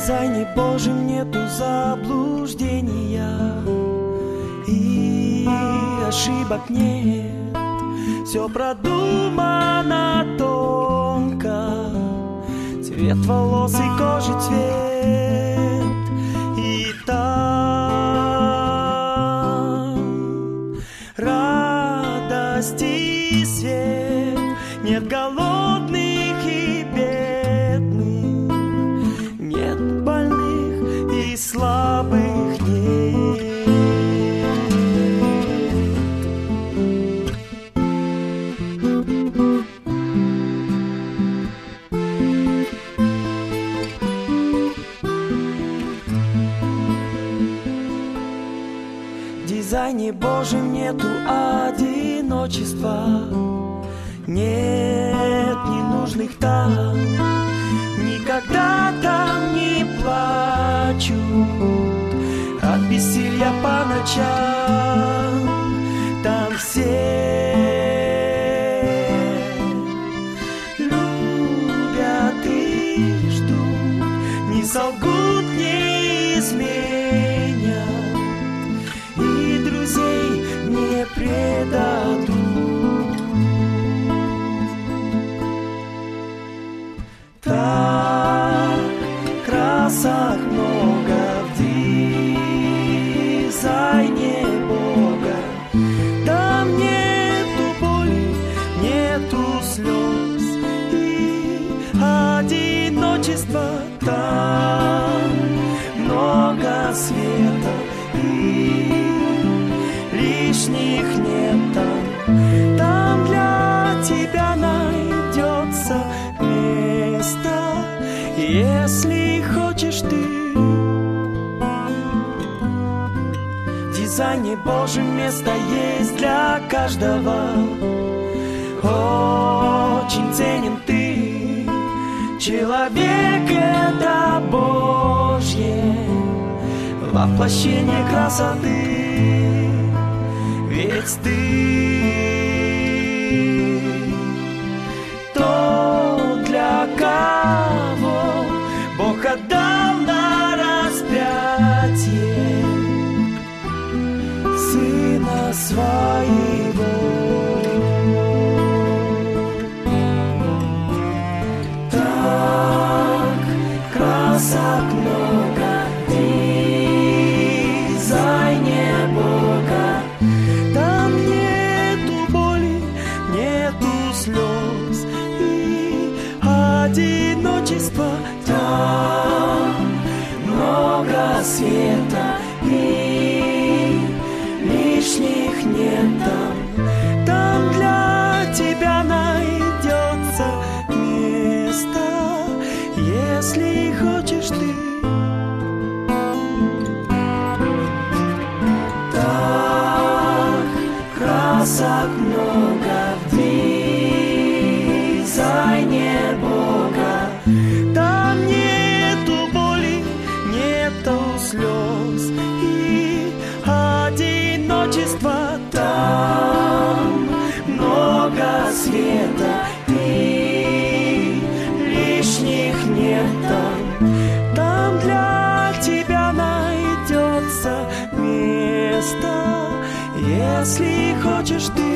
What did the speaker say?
дизайне Божьем нету заблуждения и ошибок нет. Все продумано тонко, цвет волос и кожи цвет. И там радость и свет, нет голодных и бедных, нет больных и слабых, нет. В дизайне Божьем нету одиночества, нет ненужных там, никогда там не плачут от бессилья по ночам. Там все любят и ждут, не солгут, не изменят, и друзей не предадут. Так красок много в дизайне Бога. Там нету боли, нету слез и одиночества. Там много света и лишних нет там. Там для тебя найдется место, если хочешь ты. В дизайне Божьем место есть для каждого. Очень ценен ты, человек это Божье воплощение красоты. Ведь ты то, для кого Бог отдал на распятие Сына Своего. Так красок много в дизайне Бога. Там нету боли, нету слез и одиночества. Там много света и лишних нет там. Там для тебя найдется место, если хочешь ты. Так красок много в дизайне Бога. Там нету боли, нету слез и одиночества. Там много света и лишних нет там. Там для тебя найдется место, если хочешь ты.